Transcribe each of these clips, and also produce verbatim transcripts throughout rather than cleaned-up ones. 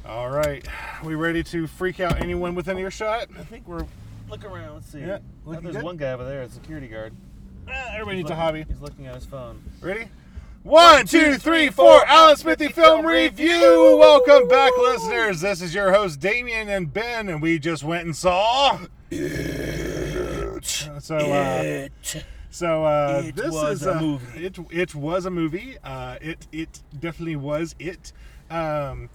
All right. We ready to freak out anyone within earshot? I think we're... Look around. Let's see. Yeah, Oh, looking there's good. one guy over there, a security guard. Ah, everybody needs He's a hobby. He's looking at his phone. Ready? One, two, three, four. Alan Smithy Film Review. Welcome back, listeners. This is your host, Damien and Ben, and we just went and saw... It. So, uh... It. So uh, It this was is a movie. It it was a movie. Uh, it it definitely was it. Um,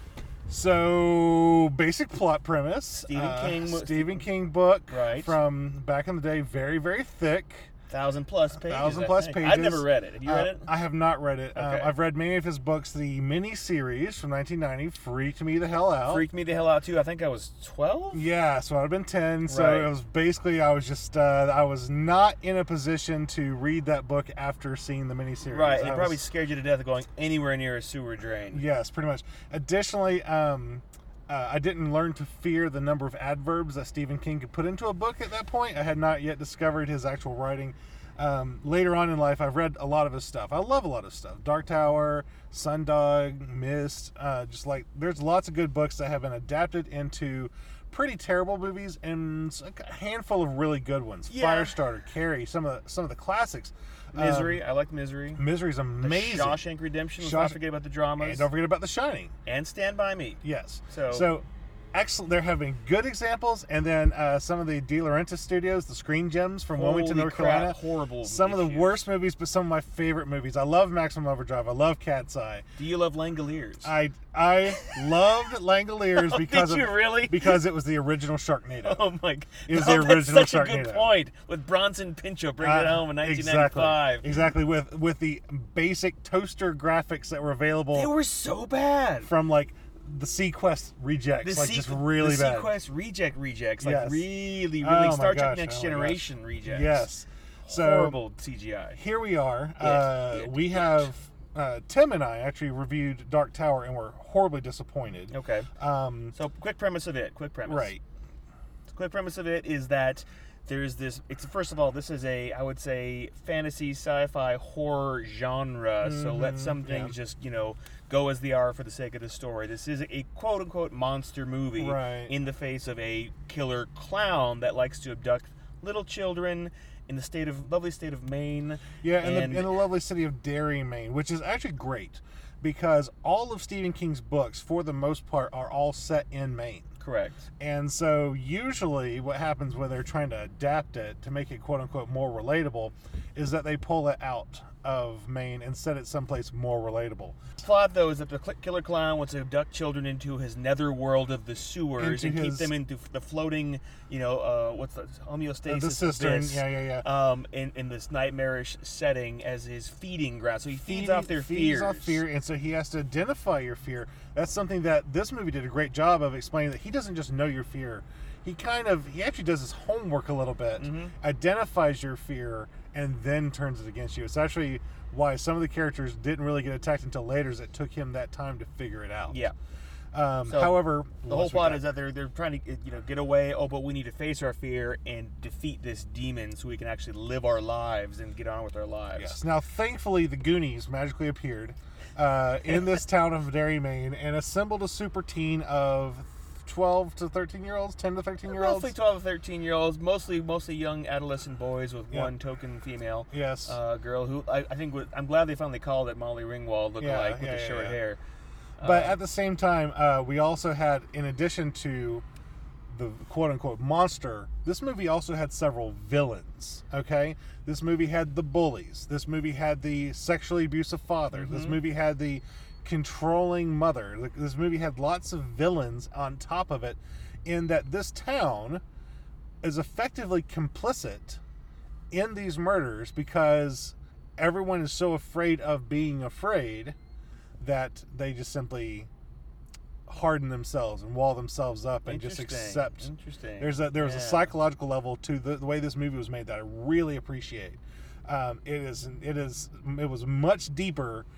so basic plot premise. Stephen uh, King. Stephen King book Right. from back in the day. Very very thick. Thousand plus pages. Thousand I plus think. pages. I've never read it. Have you Uh, read it? I have not read it. Um, Okay. I've read many of his books. The mini series from nineteen ninety freaked me the hell out. Freaked me the hell out too. I think I was twelve. Yeah, so I'd been ten. So Right. it was basically I was just uh, I was not in a position to read that book after seeing the miniseries. Right, and I it probably was- scared you to death of going anywhere near a sewer drain. Yes, pretty much. Additionally, um, uh, I didn't learn to fear the number of adverbs that Stephen King could put into a book at that point. I had not yet discovered his actual writing. Um, later on in life, I've read a lot of his stuff. I love a lot of stuff. Dark Tower, Sundog, Mist, uh, just like there's lots of good books that have been adapted into pretty terrible movies and a handful of really good ones. Yeah. Firestarter, Carrie, some of the, some of the classics. Misery. I like Misery. Um, Misery's The amazing. Shawshank Redemption. Let's Shawshank- not forget about the dramas. And don't forget about The Shining. And Stand By Me. Yes. So- so excellent. They're having good examples, and then uh, some of the De Laurentiis studios, the Screen Gems from Wilmington, Holy North crap, Carolina. horrible Some of the issues. worst movies, but some of my favorite movies. I love Maximum Overdrive. I love Cat's Eye. Do you love Langoliers? I I loved Langoliers because Did of, you really? because it was the original Sharknado. Oh my god. It was Oh, the that's original such a good Sharknado. point. With Bronson Pinchot bringing it Uh, home in nineteen exactly, ninety-five. exactly with with the basic toaster graphics that were available They were so bad. from like the Sequest rejects, The like Sequ- just really the bad. Sequest reject rejects, like Yes. really, really Oh my Star gosh, Trek Next oh my Generation rejects. Yes. So Horrible C G I. here we are. Uh, it, we it. have uh, Tim and I actually reviewed Dark Tower and were horribly disappointed. Okay. Um, So quick premise of it. Quick premise. right. The quick premise of it is that there's this. It's first of all, this is a I would say fantasy, sci-fi, horror genre. So let Mhm, some things yeah. just you know go as they are for the sake of the story. This is a quote unquote monster movie Right. in the face of a killer clown that likes to abduct little children in the state of lovely state of Maine. Yeah, in and the in the lovely city of Derry, Maine, which is actually great because all of Stephen King's books, for the most part, are all set in Maine. correct. And so usually what happens when they're trying to adapt it to make it quote unquote more relatable is that they pull it out of Maine and set it someplace more relatable. Plot though is that the cl- killer clown wants to abduct children into his nether world of the sewers Into and keep his- them into f- the floating, you know, uh, what's the homeostasis? the cistern, abyss, yeah, yeah, yeah. Um, in, in this nightmarish setting as his feeding ground. So he feeds Feeding- off their feeds fears. off fear, and so he has to identify your fear. That's something that this movie did a great job of explaining, that he doesn't just know your fear. He kind of, he actually does his homework a little bit, Mhm. identifies your fear, and then turns it against you. It's actually why some of the characters didn't really get attacked until later, is it took him that time to figure it out. Yeah. Um, So, however, The what whole else we plot got? is that they're they're trying to you know get away. Oh, but we need to face our fear and defeat this demon so we can actually live our lives and get on with our lives. Yes. Now, thankfully, the Goonies magically appeared uh, in this town of Derry, Maine, and assembled a super teen of twelve to thirteen year olds, ten to thirteen year olds. Roughly twelve to thirteen year olds, mostly mostly young adolescent boys with Yeah. one token female Yes. uh, girl who I, I think was, I'm glad they finally called it Molly Ringwald lookalike Yeah, with yeah, the yeah, short yeah. hair. But Uh, at the same time, uh, we also had, in addition to the quote-unquote monster, this movie also had several villains, okay? This movie had the bullies. This movie had the sexually abusive father. This Mhm. movie had the controlling mother. Like, this movie had lots of villains on top of it, in that this town is effectively complicit in these murders because everyone is so afraid of being afraid that they just simply harden themselves and wall themselves up and just Interesting, accept. Interesting. There's a there's Yeah. a psychological level to the, the way this movie was made that I really appreciate. Um, it is it is it was much deeper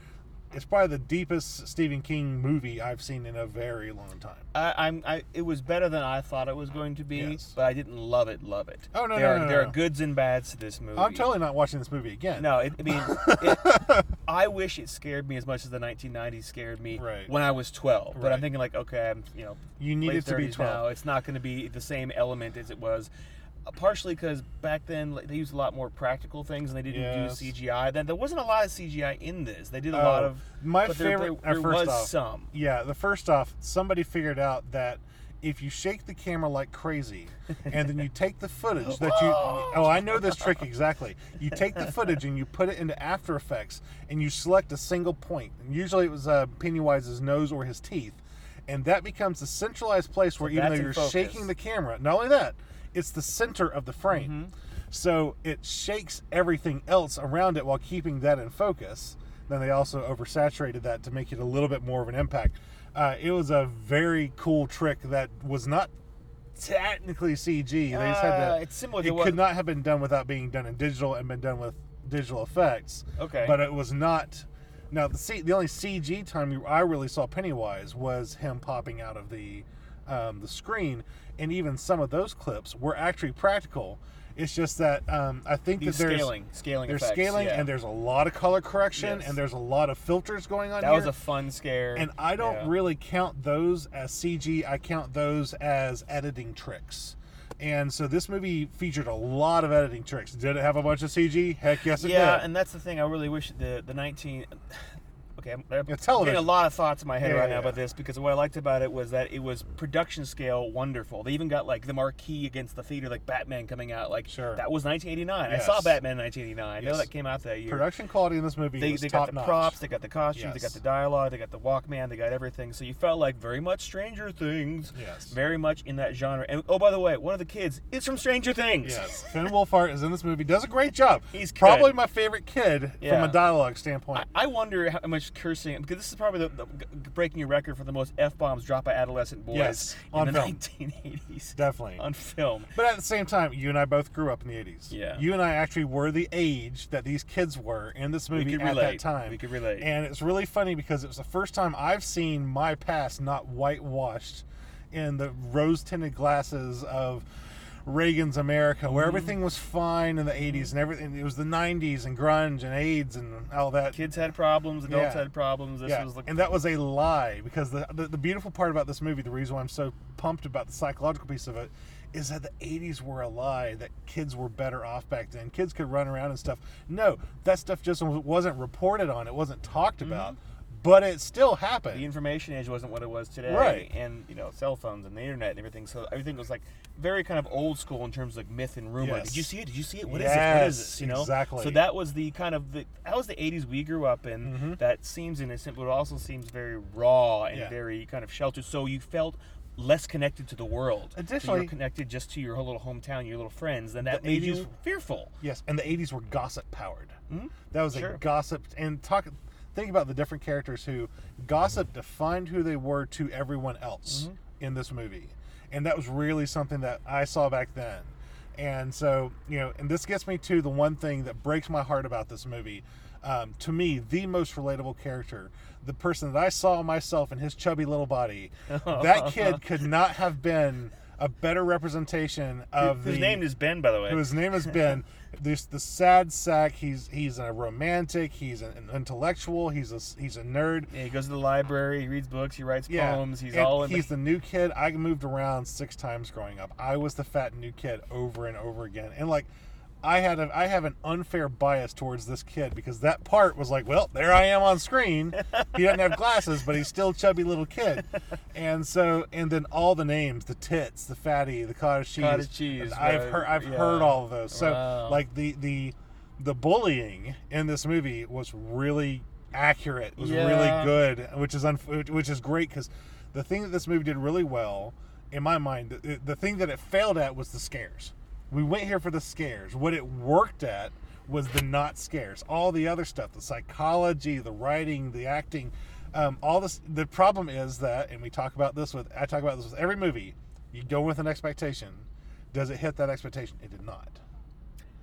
it's probably the deepest Stephen King movie I've seen in a very long time. I, I'm. I. It was better than I thought it was going to be, Yes. but I didn't love it. Love it. Oh, no, there no, are, no, There no. are goods and bads to this movie. I'm totally not watching this movie again. No, it, I mean, it, I wish it scared me as much as the nineteen nineties scared me Right. when I was twelve. But I'm Right. thinking like, okay, I'm you know, You need late it to be thirties twelve. now. It's not going to be the same element as it was. Uh, partially because back then like, they used a lot more practical things and they didn't Yes. do C G I. Then there wasn't a lot of C G I in this. They did a Oh, lot of my but there, favorite. There, uh, there first was off, some. Yeah, the first off, somebody figured out that if you shake the camera like crazy, and then you take the footage that you oh, I know this trick exactly. You take the footage and you put it into After Effects, and you select a single point. And usually it was uh, Pennywise's nose or his teeth, and that becomes the centralized place where So even though that's in you're focus. shaking the camera, not only that, it's the center of the frame. Mm-hmm. So it shakes everything else around it while keeping that in focus. Then they also oversaturated that to make it a little bit more of an impact. Uh, it was a very cool trick that was not technically C G. They just had Uh, to. it's similar It to what- could not have been done without being done in digital and been done with digital effects. Okay. But it was not. Now the C, the only C G time I really saw Pennywise was him popping out of the um, the screen, and even some of those clips were actually practical. It's just that um, I think These that there's scaling, scaling there's effects, scaling yeah. and there's a lot of color correction Yes. and there's a lot of filters going on That here. was a fun scare. And I don't Yeah. really count those as C G. I count those as editing tricks. And so this movie featured a lot of editing tricks. Did it have a bunch of C G? Heck yes, it Yeah, did. and that's the thing. I really wish the the nineteen. Okay, I'm, I'm It's television. getting a lot of thoughts in my head Yeah, right yeah, now about yeah. this because what I liked about it was that it was production scale wonderful. They even got like the marquee against the theater, like Batman coming out. Like Sure. that was nineteen eighty-nine. Yes. I saw Batman in nineteen eighty-nine. I know Yes. that came out that year. Production quality in this movie They, was they top got the notch. props, they got the costumes, they Yes. got the dialogue, they got the Walkman, they got everything. So you felt like very much Stranger Things. Yes. Very much in that genre. And oh, by the way, one of the kids is from Stranger Things. Yes, Finn Wolfhard is in this movie. Does a great job. He's good. probably my favorite kid Yeah. from a dialogue standpoint. I, I wonder how much cursing, because this is probably the, the g- breaking a record for the most F-bombs dropped by adolescent boys Yes, in on the film. nineteen eighties. Definitely. On film. But at the same time, you and I both grew up in the eighties. Yeah. You and I actually were the age that these kids were in this movie could at relate. that time. We could relate. And it's really funny because it was the first time I've seen my past not whitewashed in the rose-tinted glasses of Reagan's America, where Mm-hmm. everything was fine in the eighties and everything. It was the nineties and grunge and AIDS and all that. Kids had problems, adults Yeah. had problems. This Yeah, was like, and that was a lie because the, the the beautiful part about this movie, the reason why I'm so pumped about the psychological piece of it, is that the eighties were a lie, that kids were better off back then. Kids could run around and stuff. No, that stuff just wasn't reported on. It wasn't talked about, but it still happened. the information age wasn't what it was today. Right. And, you know, cell phones and the internet and everything. So everything was like very kind of old school in terms of like myth and rumor. Yes. Did you see it? Did you see it? What is this? What is Yes, this? You know? exactly. So that was the kind of the, that was the eighties we grew up in. Mm-hmm. That seems innocent, but it also seems very raw and Yeah. very kind of sheltered. So you felt less connected to the world. so Additionally- you were connected just to your whole little hometown, your little friends, and that The made eighties you fearful. Yes, and the eighties were gossip powered. Mhm. That was Sure. a gossip. And talk, think about the different characters who gossip defined who they were to everyone else Mm-hmm. in this movie, and that was really something that I saw back then. And so, you know, and this gets me to the one thing that breaks my heart about this movie. Um, to me, the most relatable character, the person that I saw myself in his chubby little body, that kid could not have been a better representation of Whose the name is Ben, by the way. whose name has been this the sad sack. He's he's a romantic. He's an intellectual. He's a he's a nerd. Yeah, he goes to the library, he reads books, he writes Yeah, poems. He's and all in he's the, the new kid. I moved around six times growing up. I was the fat new kid over and over again, and like. I had a, I have an unfair bias towards this kid because that part was like, well, there I am on screen. He doesn't have glasses, but he's still a chubby little kid. And so, and then all the names, the tits, the fatty, the cottage cheese. Cottage cheese, I've right, heard I've yeah. heard all of those. So Wow. like the the the bullying in this movie was really accurate. Was Yeah. really good, which is unf- which is great because the thing that this movie did really well, in my mind, the, the thing that it failed at was the scares. We went here for the scares. What it worked at was the not scares. All the other stuff, the psychology, the writing, the acting, um, all this. The problem is that, and we talk about this with, I talk about this with every movie. You go with an expectation. Does it hit that expectation? It did not.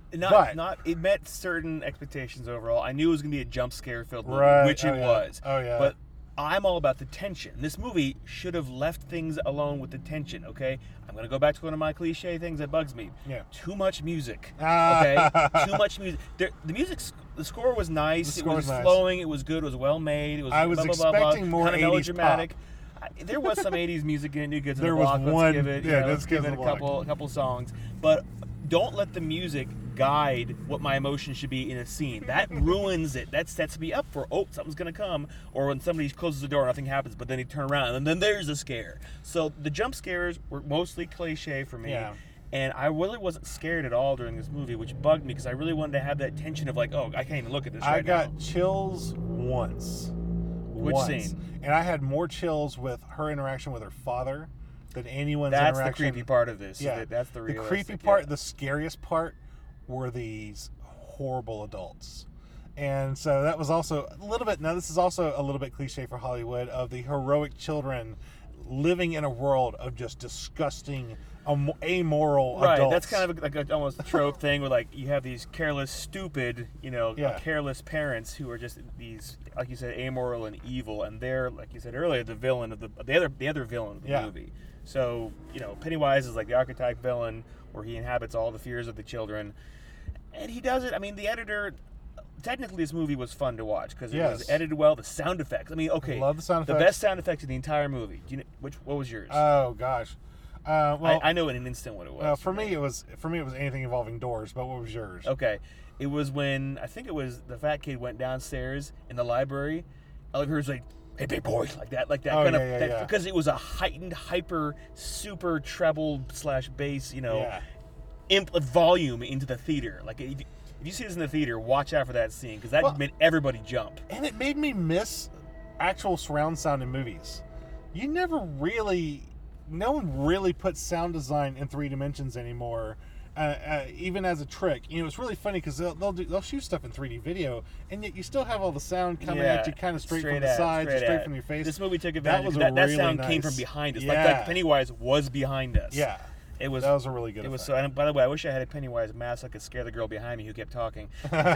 Not, but not it met certain expectations overall. I knew it was going to be a jump scare filled movie, Right. which Oh, it yeah. was. Oh, yeah. But I'm all about the tension. This movie should have left things alone with the tension. Okay, I'm going to go back to one of my cliche things that bugs me. Yeah. Too much music. Ah. Okay, too much music. There, the music, the score was nice. The it score was was nice. flowing. It was good. It was well made. It was. I was blah, blah, blah, blah, expecting more kind of eighties melodramatic. I, there was some eighties music in it. New Kids There on the was Block. Let's one- give it. you yeah, know, Let's let's Give give It it a a Block. couple, a couple songs, but don't let the music guide what my emotion should be in a scene. That ruins it. That sets me up for, oh, something's going to come. Or when somebody closes the door, nothing happens, but then he turn around, and then there's a scare. So the jump scares were mostly cliche for me. Yeah. And I really wasn't scared at all during this movie, which bugged me because I really wanted to have that tension of like, oh, I can't even look at this I right got now. chills once. Which once. scene? And I had more chills with her interaction with her father than anyone's That's the interaction. creepy part of this. Yeah, That- That's the the realistic, creepy part, yeah. the scariest part, were these horrible adults. And so that was also a little bit. Now this is also a little bit cliche for Hollywood, of the heroic children living in a world of just disgusting, am- amoral Right, adults. that's kind of like a, almost a trope thing where like you have these careless, stupid, you know, Yeah. careless parents who are just these, like you said, amoral and evil, and they're, like you said earlier, the villain of the the other the other villain of the Yeah. movie. So you know, Pennywise is like the archetype villain, where he inhabits all the fears of the children, and he does it. I mean, the editor. Technically, this movie was fun to watch because it was Yes. edited well. The sound effects. I mean, okay, Love the sound the effects. best sound effects in the entire movie. Do you know which? What was yours? Oh gosh. Uh, well, I, I know in an instant what it was. uh, for me it was for me it was anything involving doors. But what was yours? Okay. It was when, I think it was the fat kid went downstairs in the library. All of her was like, hey, big boy, like that, like that Oh, kind yeah, of, yeah, that, yeah. because it was a heightened, hyper, super treble slash bass, you know, Yeah. imp- volume into the theater. Like, if, if you see this in the theater, watch out for that scene, because that Well- made everybody jump. And it made me miss actual surround sound in movies. You never really, no one really puts sound design in three dimensions anymore, uh, uh, even as a trick. You know, it's really funny because they'll they'll, do, they'll shoot stuff in three D video, and yet you still have all the sound coming Yeah, at you, kind of straight, from the at, sides, straight, at. from your face. This movie took That advantage. was That, a that, really sound came nice- from behind us. Yeah. Like, like Pennywise was behind us. Yeah, It was that was a really good. It was effect. so. And by the way, I wish I had a Pennywise mask so I could scare the girl behind me who kept talking.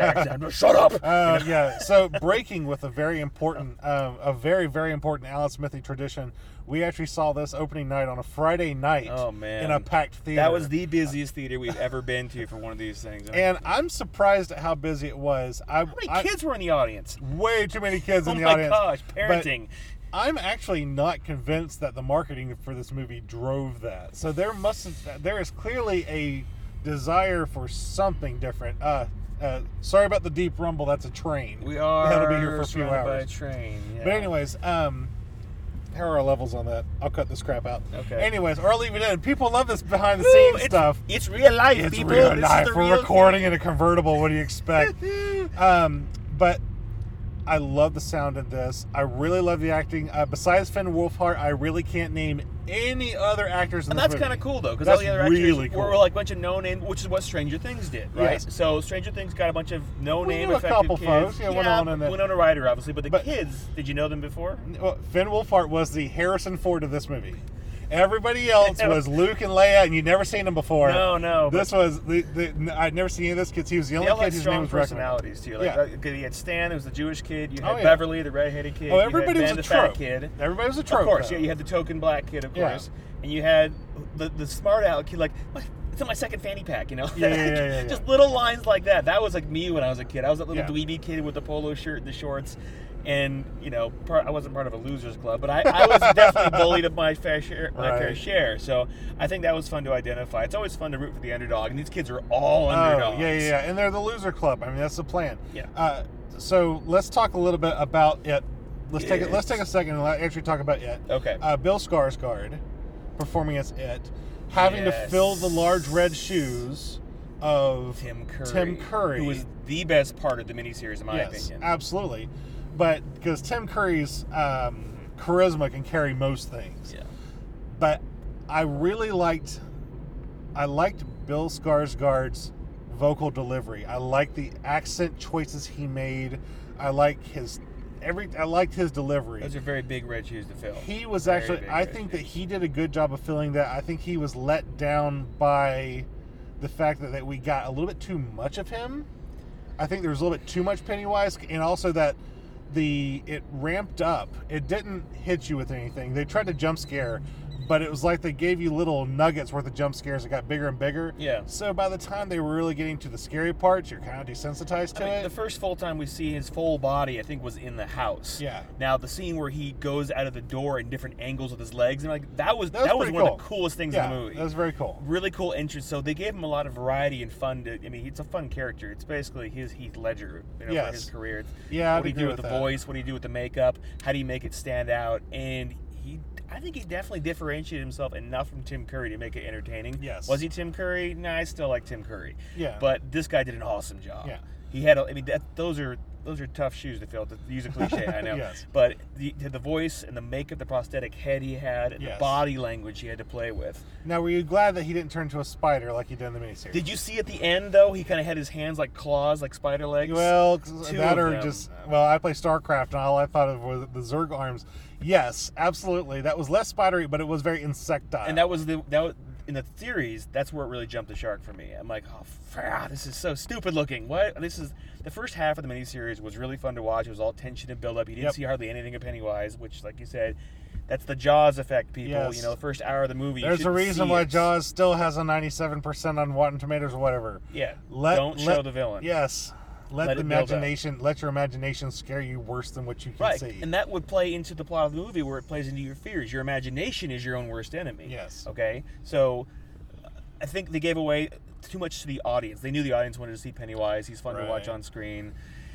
Shut up! Uh, yeah. So breaking with a very important, um, a very very important Alice Smithy tradition. We actually saw this opening night on a Friday night. Oh, man. In a packed theater. That was the busiest theater we've ever been to for one of these things. And I'm surprised at how busy it was. I, how many I- kids were in the audience? Way too many kids Oh in the my audience. gosh, But parenting. I'm actually not convinced that the marketing for this movie drove that. So there must have, there is clearly a desire for something different. Uh, uh, sorry about the deep rumble. That's a train. We are That'll be here for a few surrounded by a hours. train. Yeah. But anyways, um, how are our levels on that? I'll cut this crap out. Okay. Anyways, or I'll leave it in. People love this behind the Woo, scenes it's, stuff. It's real life, It's people. real This is life. the We're real recording thing. in a convertible. What do you expect? um, but I love the sound of this. I really love the acting. Uh, besides Finn Wolfhard, I really can't name any other actors in And this that's movie. kind of cool, though, because all That's the other actors really were, cool. like a bunch of no-name, which is what Stranger Things did, right? Yes. So Stranger Things got a bunch of no-name knew a effective couple kids. folks. Yeah, Winona and the- Winona Ryder, obviously, but the But- kids, did you know them before? Well, Finn Wolfhard was the Harrison Ford of this movie. Everybody else was Luke and Leia, and you'd never seen them before. No, no, This was the, the I'd never seen any of this kids. He was the They only all kid had whose name strong was recognized. personalities too. Like, Yeah. uh, 'cause you had Stan, who was the Jewish kid. You had Oh, yeah. Beverly, the redheaded kid. Oh, you everybody had was Ben, a the trope. fat kid. Everybody was a trope. Of course, though. yeah. You had the token black kid, of Yeah. course, and you had the the smart aleck kid. Like, "What? It's in my second fanny pack, you know. Yeah, yeah, yeah, yeah, yeah. Just little lines like that. That was like me when I was a kid. I was that little Yeah. dweeby kid with the polo shirt and the shorts. And you know, part, I wasn't part of a losers club, but I, I was definitely bullied of my fair share, my fair Right. share. So I think that was fun to identify. It's always fun to root for the underdog, and these kids are all Oh, underdogs. yeah, yeah, yeah. And they're the loser club. I mean, that's the plan. Yeah. Uh, so let's talk a little bit about it. Let's take it. Let's It. take a second and let- actually talk about it. Okay. Uh, Bill Skarsgård performing as it, having Yes. to fill the large red shoes of Tim Curry. Tim Curry, Who was the best part of the miniseries, in my yes, opinion. absolutely. But because Tim Curry's um, charisma can carry most things. Yeah. But I really liked, I liked Bill Skarsgård's vocal delivery. I liked the accent choices he made. I like his every. I liked his delivery. Those are very big red shoes to fill. He was Very actually. big I red think that shoes. he did a good job of filling that. I think he was let down by the fact that, that we got a little bit too much of him. I think there was a little bit too much Pennywise, and also that the it ramped up. It didn't hit you with anything. They tried to jump scare, but it was like they gave you little nuggets worth of jump scares that got bigger and bigger. Yeah. So by the time they were really getting to the scary parts, you're kind of desensitized to I mean, it. the first full time we see his full body, I think, was in the house. Yeah. Now the scene where he goes out of the door in different angles with his legs, and like that was That was that was, pretty one cool. of the coolest things yeah, in the movie. that was very cool. Really cool entrance. So they gave him a lot of variety and fun. To, I mean, it's a fun character. It's basically his Heath Ledger, you know, Yes. for his career. It's Yeah, I'd what do you agree do with with the that. voice? What do you do with the makeup? How do you make it stand out? And he, I think he definitely differentiated himself enough from Tim Curry to make it entertaining. Yes. Was he Tim Curry? Nah, I still like Tim Curry. Yeah. But this guy did an awesome job. Yeah. He had. A, I mean, that, those are those are tough shoes to fill. To use a cliche, I know. Yes. But the, the voice and the makeup, the prosthetic head he had, and Yes. the body language he had to play with. Now, were you glad that he didn't turn into a spider like he did in the miniseries? Did you see at the end though? He kind of had his hands like claws, like spider legs. Well, Two that of or them. just well, I play StarCraft, and all I thought of was the Zerg arms. Yes, absolutely. That was less spidery, but it was very insectile. and that was the that was, in the series. That's where it really jumped the shark for me. I'm like, oh, ah, this is so stupid looking. What? This is the first half of the miniseries was really fun to watch. It was all tension and build up. You didn't Yep. see hardly anything of Pennywise, which, like you said, that's the Jaws effect, people. Yes. You know, the first hour of the movie. you There's a shouldn't reason see why it. Jaws still has a ninety-seven percent on Rotten Tomatoes or whatever. Yeah. Let, Don't let- show the villain. Yes. Let, Let the it build up. imagination, let your imagination scare you worse than what you can Right, see. and that would play into the plot of the movie where it plays into your fears. Your imagination is your own worst enemy. Yes. Okay, so uh, I think they gave away too much to the audience. They knew the audience wanted to see Pennywise. He's fun to watch Right. on screen.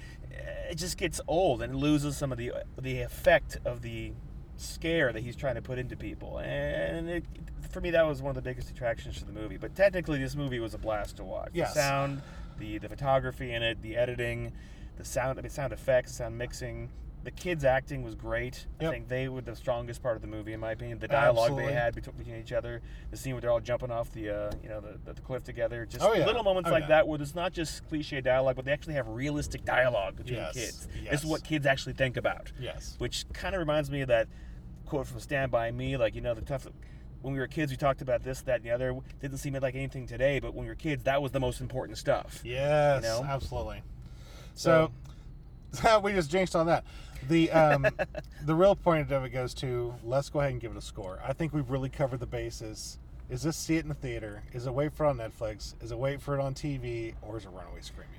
It just gets old and it loses some of the the effect of the scare that he's trying to put into people. And it, for me, that was one of the biggest attractions to the movie. But technically, this movie was a blast to watch. Yes. The sound, the the photography in it, the editing, the sound, I mean, sound effects, sound mixing. The kids' acting was great. Yep. I think they were the strongest part of the movie, in my opinion. The dialogue Absolutely. they had between, between each other, the scene where they're all jumping off the, uh, you know, the, the cliff together. Just Oh, yeah. little moments Oh, like yeah. that where there's not just cliche dialogue, but they actually have realistic dialogue between Yes. kids. Yes. This is what kids actually think about. Yes. Which kind of reminds me of that quote from Stand By Me, like, you know, the tough. When we were kids, we talked about this, that, and the other. Didn't seem like anything today, but when we were kids, that was the most important stuff. Yes, You know? absolutely. So, so we just jinxed on that. The um, the real point of it goes to, let's go ahead and give it a score. I think we've really covered the bases. Is this see it in the theater? Is it wait for it on Netflix? Is it wait for it on T V? Or is it runaway screaming?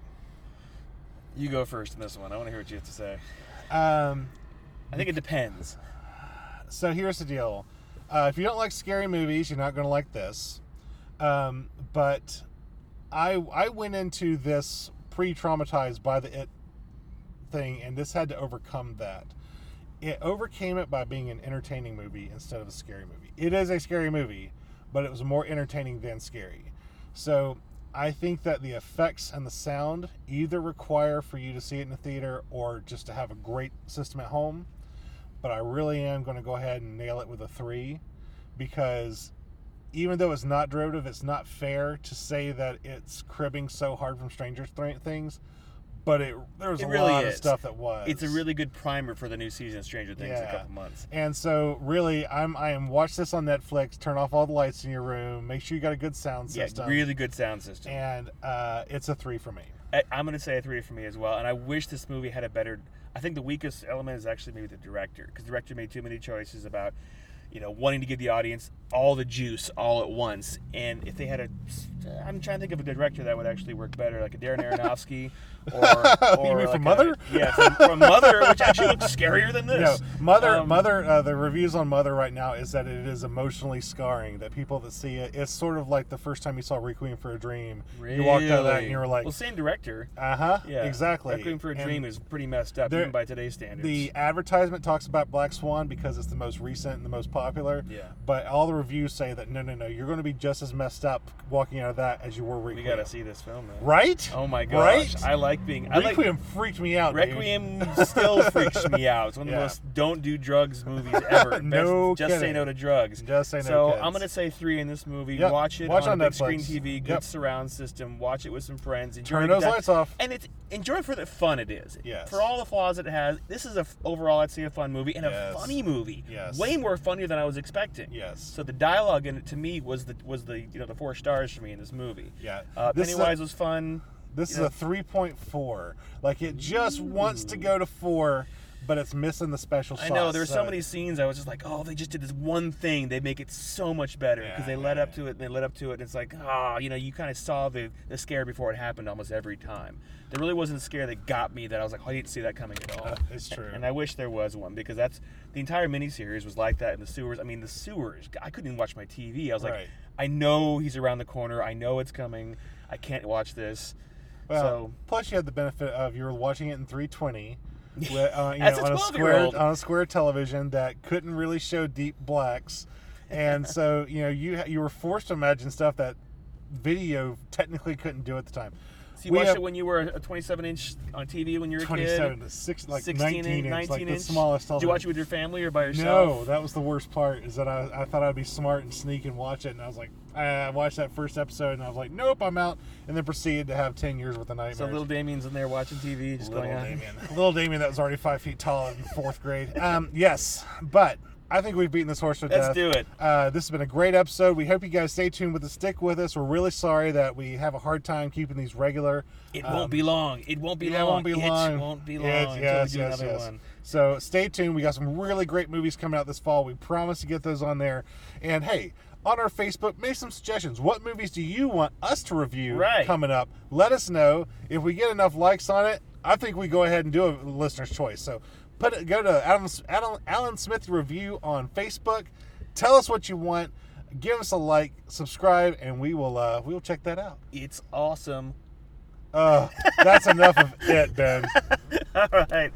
You go first in this one. I want to hear what you have to say. Um, I think it depends. so here's the deal. Uh, if you don't like scary movies, you're not going to like this. Um, but I I went into this pre-traumatized by the It thing, and this had to overcome that. It overcame it by being an entertaining movie instead of a scary movie. It is a scary movie, but it was more entertaining than scary. So I think that the effects and the sound either require for you to see it in the theater or just to have a great system at home. But I really am going to go ahead and nail it with a three, because even though it's not derivative, it's not fair to say that it's cribbing so hard from Stranger Th- Things. But it there was It a really lot is. of stuff that was. It's a really good primer for the new season of Stranger Things in a Yeah. couple months. And so really, I'm I am watch this on Netflix. Turn off all the lights in your room. Make sure you got a good sound Yeah, system. really good sound system. And uh, it's a three for me. I, I'm going to say a three for me as well. And I wish this movie had a better. I think the weakest element is actually maybe the director, because the director made too many choices about, you know, wanting to give the audience all the juice all at once. And if they had a, I'm trying to think of a director that would actually work better, like a Darren Aronofsky, or, or You mean like from a- Mother? Yeah, from, from Mother, which actually looks scarier than this. No, Mother, Um, Mother. Uh, the reviews on Mother right now is that it is emotionally scarring. That people that see it, it's sort of like the first time you saw Requiem for a Dream. You walked out of that and you were like, well, same director. uh huh, Yeah, exactly. Requiem for a And Dream is pretty messed up, there- even by today's standards. The advertisement talks about Black Swan because it's the most recent and the most popular. Yeah. But all the reviews say that no, no, no, you're going to be just as messed up walking out of that as you were we Requiem. got to see this film, man. Right? Oh my gosh, Right? I like being. I like Requiem freaked me out. dude. Requiem still freaks me out. It's one of Yeah. the most don't do drugs movies ever. No Best, just say kidding. no to drugs. Just say no, So kids. I'm gonna say three in this movie. Yep. Watch it Watch on, on a big Netflix. screen T V, good Yep. surround system. Watch it with some friends. Enjoy Turn the those di- lights off. And it's enjoy it for the fun it is. Yes. For all the flaws it has, this is a f- overall I'd say a fun movie and Yes. a funny movie. Yes. Way more funny than I was expecting. Yes. So the dialogue in it to me was the was the you know the four stars for me in this movie. Yeah. Uh, This is a- Pennywise was fun. This You is know. a three point four. Like, it just wants to go to four, but it's missing the special sauce. I know there were so So- many scenes I was just like, oh, they just did this one thing. They make it so much better because Yeah, they led yeah, up to it and they led up to it. And it's like, ah, you know, you kind of saw the, the scare before it happened almost every time. There really wasn't a scare that got me that I was like, oh, I didn't see that coming at all. Uh, it's true. And I wish there was one because that's the entire miniseries was like that in the sewers. I mean, the sewers. I couldn't even watch my T V. I was like, Right. I know he's around the corner. I know it's coming. I can't watch this. Well, so plus you had the benefit of you were watching it in three twenty, with, uh, you As know, a on a square twelve-year-old. on a square television that couldn't really show deep blacks, and so you know you you were forced to imagine stuff that video technically couldn't do at the time. So you We watched have it when you were a twenty-seven inch on T V when you were a twenty-seven kid? to six, like sixteen nineteen inch, inch, like nineteen the inch. smallest Did you television. watch it with your family or by No, yourself? that was the worst part. Is that I, I thought I'd be smart and sneak and watch it, and I was like, I watched that first episode, and I was like, nope, I'm out, and then proceeded to have ten years worth of nightmares. So little Damien's in there watching T V, just Little going on. Damien. Little Damien that was already five feet tall in fourth grade. Um, yes, but I think we've beaten this horse to Let's death. do it. Uh, this has been a great episode. We hope you guys stay tuned with us, stick with us. We're really sorry that we have a hard time keeping these regular. It Um, won't be long. It won't be yeah, long. it won't be long. It won't be long Yes, until yes, we do yes, another yes. one. So stay tuned. We got some really great movies coming out this fall. We promise to get those on there. And hey, on our Facebook, make some suggestions. What movies do you want us to review Right. coming up? Let us know. If we get enough likes on it, I think we go ahead and do a listener's choice. So put it, go to Adam, Adam, Alan Smith Review on Facebook. Tell us what you want. Give us a like, subscribe, and we will uh, we will check that out. It's awesome. Uh, that's enough of it, Ben. All right.